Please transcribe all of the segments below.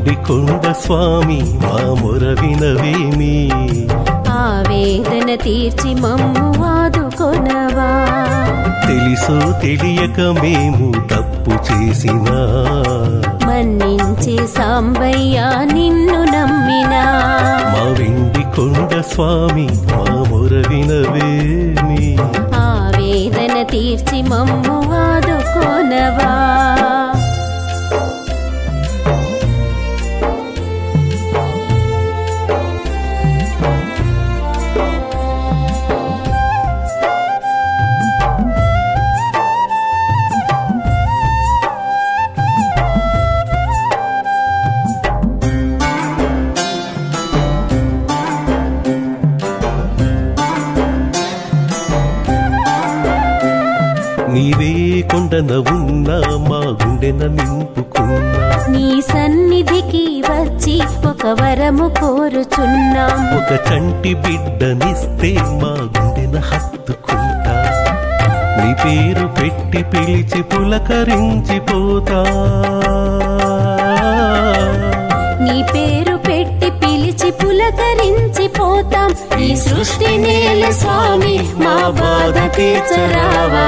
వెండి కొండ స్వామి మా మొర వినవేమి ఆవేదన తీర్చి మమ్ము ఆదుకొనవా తెలుసో తెలియక మేము తప్పు చేసినా మన్నించే సాంబయ్య నిన్ను నమ్మినా మా వెండి కొండ స్వామి మా మొర వినవేమి ఆవేదన తీర్చి మమ్ము ఆదుకొనవా నీవే కొండన ఉన్నా మా గుండెన నింపుకున్నా నీ సన్నిధికి వచ్చి ఒక వరము కోరుచున్నాం ఒక చంటి బిడ్డనిస్తే మా గుండెన హత్తుకుంటా నీ పేరు పెట్టి పిలిచి పులకరించిపోతా నీ పేరు పెట్టి పిలిచి పులకరించిపోతాం ఈ సృష్టి నేల స్వామి మా బాధ తీర్చరావా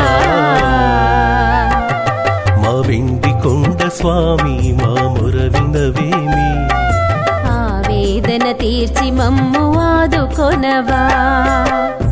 మా వెండి కొండ స్వామి మా మొర వినవేమి ఆవేదన తీర్చి మమ్ము ఆదుకొనవా